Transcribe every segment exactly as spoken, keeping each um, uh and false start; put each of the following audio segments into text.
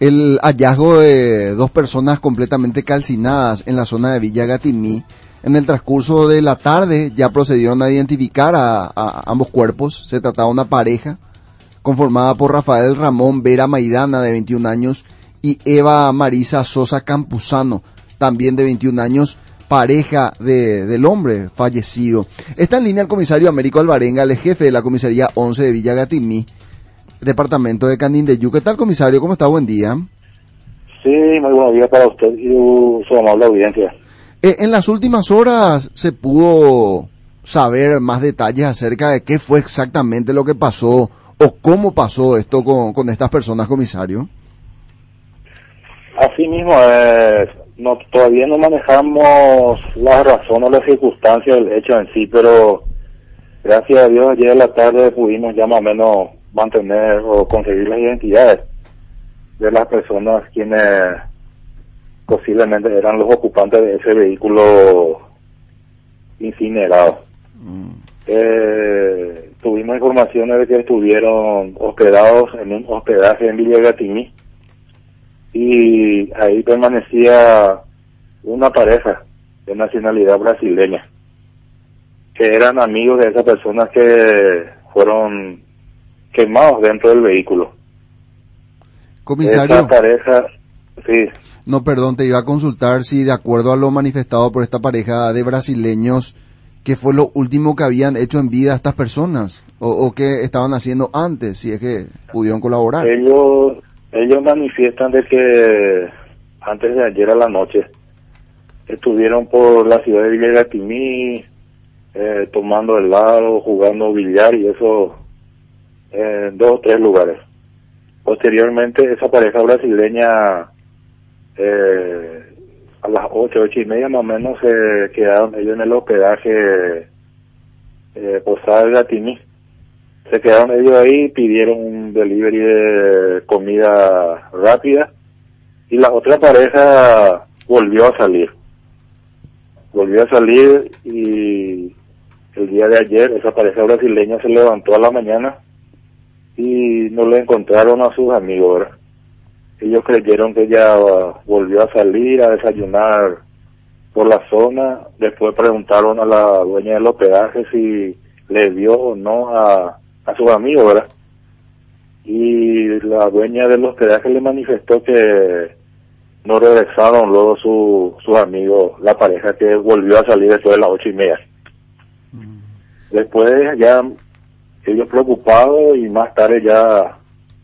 El hallazgo de dos personas completamente calcinadas en la zona de Villa Gatimí. En el transcurso de la tarde ya procedieron a identificar a, a ambos cuerpos. Se trataba de una pareja conformada por Rafael Ramón Vera Maidana, de veintiún años, y Eva Marisa Sosa Campuzano, también de veintiún años, pareja de, del hombre fallecido. Está en línea el comisario Américo Alvarenga, el jefe de la comisaría once de Villa Gatimí, departamento de Canindeyú. ¿Qué tal, comisario? ¿Cómo está? Buen día. Sí, muy buenos días para usted y su amable audiencia. Eh, en las últimas horas se pudo saber más detalles acerca de qué fue exactamente lo que pasó o cómo pasó esto con, con estas personas, comisario. Así mismo, eh, no, todavía no manejamos las razones o las circunstancias del hecho en sí, pero gracias a Dios ayer en la tarde pudimos ya más o menos mantener o conseguir las identidades de las personas quienes posiblemente eran los ocupantes de ese vehículo incinerado. Mm. Eh, tuvimos informaciones de que estuvieron hospedados en un hospedaje en Villa Gatimí y ahí permanecía una pareja de nacionalidad brasileña que eran amigos de esas personas que fueron quemados dentro del vehículo. Comisario. Esa pareja, sí. No, perdón, te iba a consultar si de acuerdo a lo manifestado por esta pareja de brasileños, ¿qué fue lo último que habían hecho en vida estas personas? O, o qué estaban haciendo antes, si es que pudieron colaborar. Ellos, ellos manifiestan de que antes de ayer a la noche estuvieron por la ciudad de Villa Gatimí, eh, tomando helado, jugando billar y eso en dos o tres lugares. Posteriormente esa pareja brasileña eh, a las ocho, ocho y media más o menos se quedaron ellos en el hospedaje eh, Posada de Gatimí. Se quedaron ellos ahí, pidieron un delivery de comida rápida y la otra pareja volvió a salir. Volvió a salir y el día de ayer esa pareja brasileña se levantó a la mañana y no le encontraron a sus amigos, ¿verdad? Ellos creyeron que ella volvió a salir a desayunar por la zona. Después preguntaron a la dueña del hospedaje si le dio o no a, a sus amigos, ¿verdad? Y la dueña del hospedaje le manifestó que no regresaron luego su, sus amigos, la pareja que volvió a salir después de las ocho y media. Mm. Después ya ellos preocupados y más tarde ya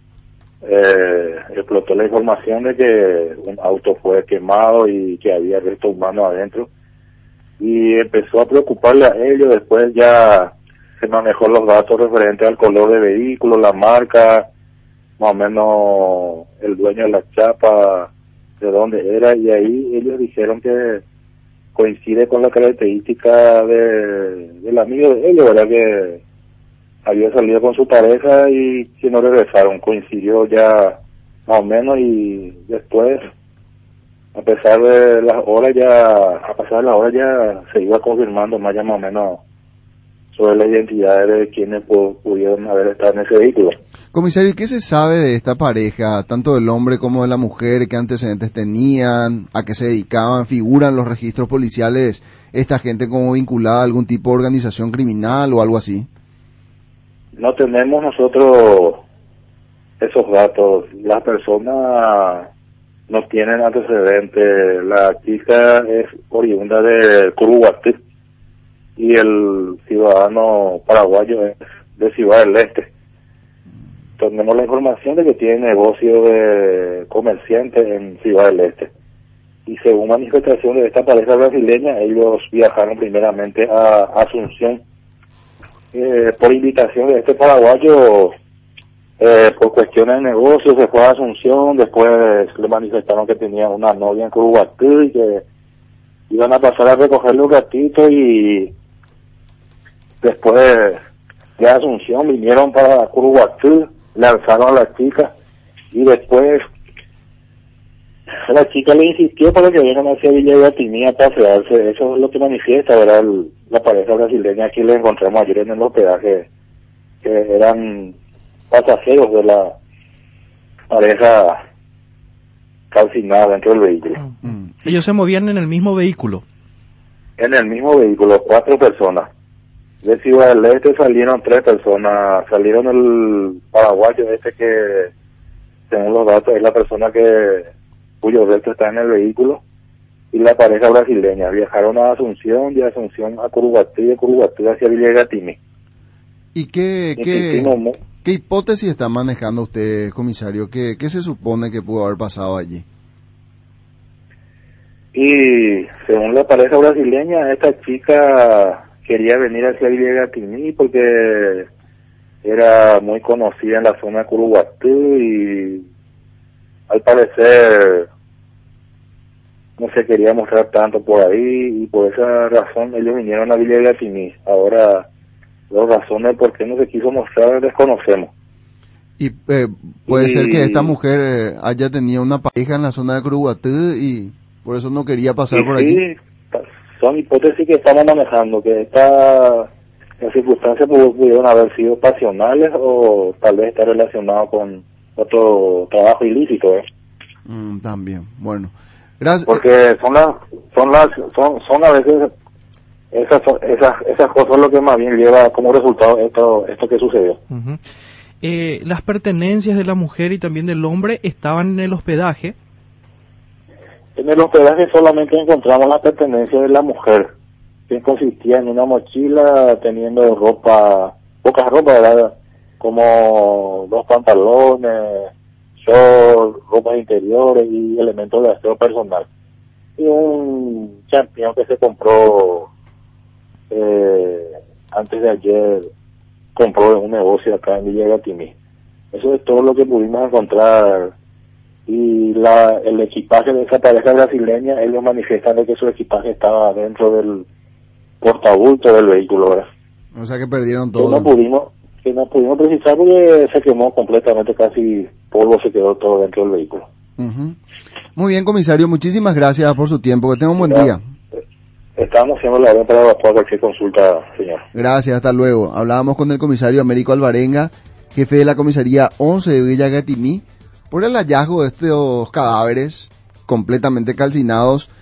eh, explotó la información de que un auto fue quemado y que había restos humanos adentro y empezó a preocuparle a ellos. Después ya se manejó los datos referentes al color de vehículo, la marca, más o menos el dueño de la chapa, de dónde era, y ahí ellos dijeron que coincide con la característica de, del amigo de ellos, ¿verdad? Que había salido con su pareja y que no regresaron, coincidió ya más o menos, y después, a pesar de las horas ya, a pasar de las horas ya se iba confirmando más ya más o menos sobre la identidad de quienes pudieron haber estado en ese vehículo. Comisario, ¿qué se sabe de esta pareja, tanto del hombre como de la mujer? ¿Qué antecedentes tenían? ¿A qué se dedicaban? ¿Figuran los registros policiales esta gente como vinculada a algún tipo de organización criminal o algo así? No tenemos nosotros esos datos. Las personas no tienen antecedentes. La chica es oriunda de Curuguatí y el ciudadano paraguayo es de Ciudad del Este. Tenemos la información de que tiene negocio de comerciante en Ciudad del Este. Y según manifestaciones de esta pareja brasileña, ellos viajaron primeramente a Asunción eh, por invitación de este paraguayo, eh, por cuestiones de negocio, se fue a Asunción. Después le manifestaron que tenía una novia en Curuguatí y que iban a pasar a recogerle un ratito, y después de Asunción vinieron para Curuguatí, le alzaron a la chica y después la chica le insistió para que vengan hacia Villa Gatimí a pasearse. Eso es lo que manifiesta, ¿verdad? El, la pareja brasileña que le encontramos ayer en el hospedaje, que eran pasajeros de la pareja calcinada dentro del vehículo. Mm. Ellos se movían en el mismo vehículo. En el mismo vehículo, cuatro personas. De Ciudad del Este salieron tres personas. Salieron el paraguayo este que, según los datos, es la persona que cuyo resto está en el vehículo, y la pareja brasileña. Viajaron a Asunción, de Asunción a Curuguatí, de Curuguatí hacia Villa Gatimi. ¿Y qué, qué, qué hipótesis está manejando usted, comisario? ¿Qué, qué se supone que pudo haber pasado allí? Y según la pareja brasileña, esta chica quería venir hacia Villa Gatimi porque era muy conocida en la zona de Curuguatí y al parecer no se quería mostrar tanto por ahí, y por esa razón ellos vinieron a Villa Gatimi. Ahora, las razones por qué no se quiso mostrar desconocemos. Y eh, puede y... ser que esta mujer eh, haya tenido una pareja en la zona de Curuguatí y por eso no quería pasar y por sí, allí. Son hipótesis que estamos manejando, que esta, las circunstancias pudieron haber sido pasionales o tal vez estar relacionado con otro trabajo ilícito, ¿eh? Mm, también, bueno. Gracias. Porque son las, son las, son, son a veces esas, esas, esas cosas lo que más bien lleva como resultado esto, esto que sucedió. Uh-huh. Eh, las pertenencias de la mujer y también del hombre estaban en el hospedaje. En el hospedaje solamente encontramos la pertenencia de la mujer, que consistía en una mochila teniendo ropa, poca ropa, ¿verdad? Como dos pantalones, shorts, ropas interiores y elementos de aseo personal. Y un champion que se compró eh, antes de ayer, compró en un negocio acá en Villa Gatimi. Eso es todo lo que pudimos encontrar. Y la, el equipaje de esa pareja brasileña, ellos manifiestan de que su equipaje estaba dentro del portabulto del vehículo, ¿verdad? O sea que perdieron todo. Que no pudimos, que no pudimos precisar porque se quemó completamente, casi polvo se quedó todo dentro del vehículo. Uh-huh. Muy bien, comisario, muchísimas gracias por su tiempo, que tenga un buen Ya, día. Estamos haciendo la orden para cualquier consulta, señor. Gracias, hasta luego. Hablábamos con el comisario Américo Alvarenga, jefe de la comisaría once de Villa Gatimi, por el hallazgo de estos cadáveres completamente calcinados